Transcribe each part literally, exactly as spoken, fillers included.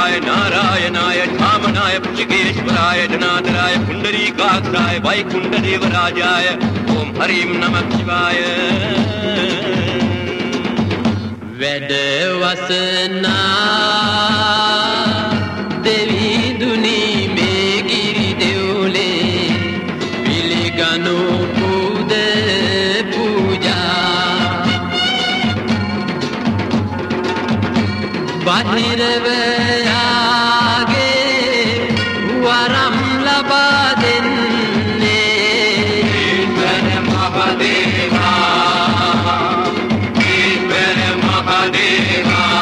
शिवाय नारायणाय धामनाय पृचिकेश्वराय जनार्दनाय पुंडरीकाक्षाय वैकुंठदेवराजाय ओम हरिं नमः शिवाय වැඩ වසනා දෙවි දුනි මේ ගිරි දෙවුලේ පිළිගනු පුද පූජා බහිරව යාගේ වරම් ලබා දෙන්නේ ඊශ්වර මහදේවා ඊශ්වර මහදේවා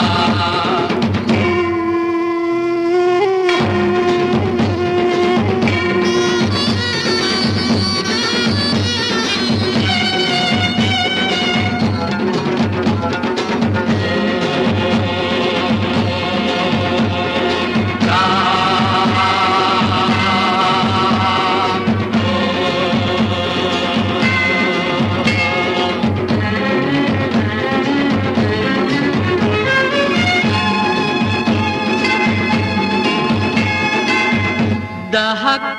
දහක්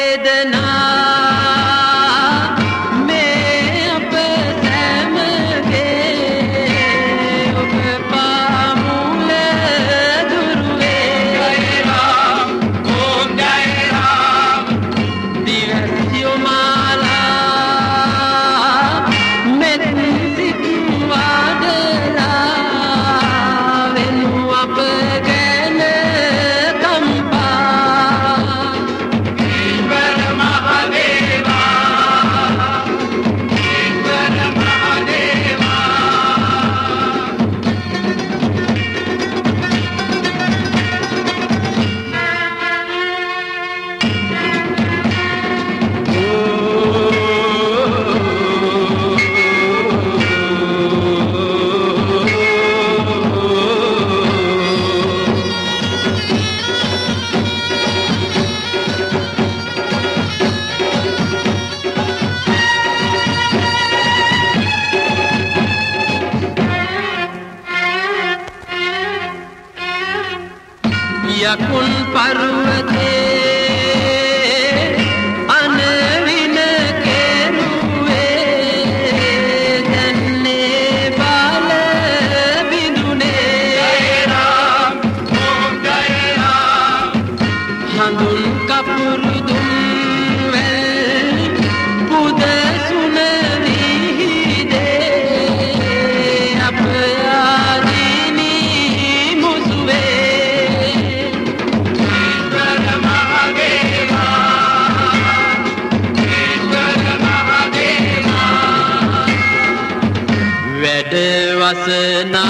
වේදනා මේ අප සැමගේ ඔබ පාමුල දුරුවේ ජය රාම ඕම් ජය රාම දිවසියෝ මාලා මෙත් සිත් වඩලා වෙනු අප ගැන යකුන් පර්වතේ අනවින කෙරුවේ දන්නේ බල බිඳුනේ ජය රාම ඕම් ජය රාම හඳුන් කපුරු දුන් වැල් පුද සුන විහිදේ අප ආදීනී මුසුවේ වැඩ වසනා